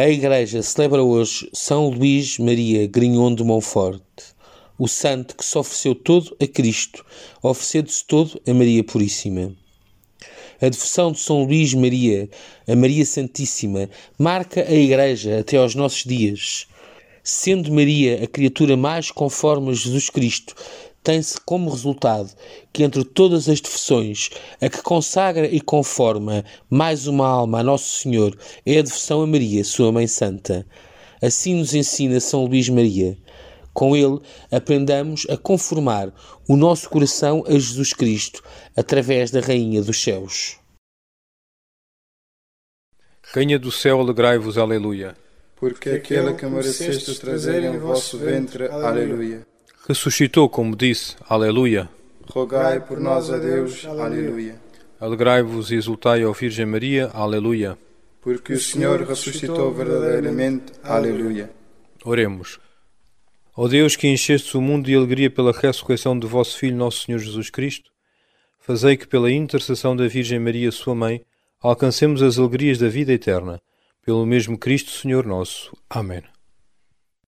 A Igreja celebra hoje São Luís Maria Grignon de Montfort, o santo que se ofereceu todo a Cristo, oferecendo-se todo a Maria Puríssima. A devoção de São Luís Maria a Maria Santíssima marca a Igreja até aos nossos dias. Sendo Maria a criatura mais conforme a Jesus Cristo, tem-se como resultado que entre todas as devoções, a que consagra e conforma mais uma alma a Nosso Senhor é a devoção a Maria, sua Mãe Santa. Assim nos ensina São Luís Maria. Com ele, aprendamos a conformar o nosso coração a Jesus Cristo, através da Rainha dos Céus. Rainha do céu, alegrai-vos, aleluia. Porque aquele que mereceste trazer em vosso ventre, aleluia. Ressuscitou, como disse, aleluia. Rogai por nós a Deus, aleluia. Alegrai-vos e exultai, ó Virgem Maria, aleluia. Porque o Senhor ressuscitou verdadeiramente, aleluia. Oremos. Ó Deus, que enchestes o mundo de alegria pela ressurreição de vosso Filho, nosso Senhor Jesus Cristo, fazei que pela intercessão da Virgem Maria, sua Mãe, alcancemos as alegrias da vida eterna. Pelo mesmo Cristo, Senhor nosso. Amém.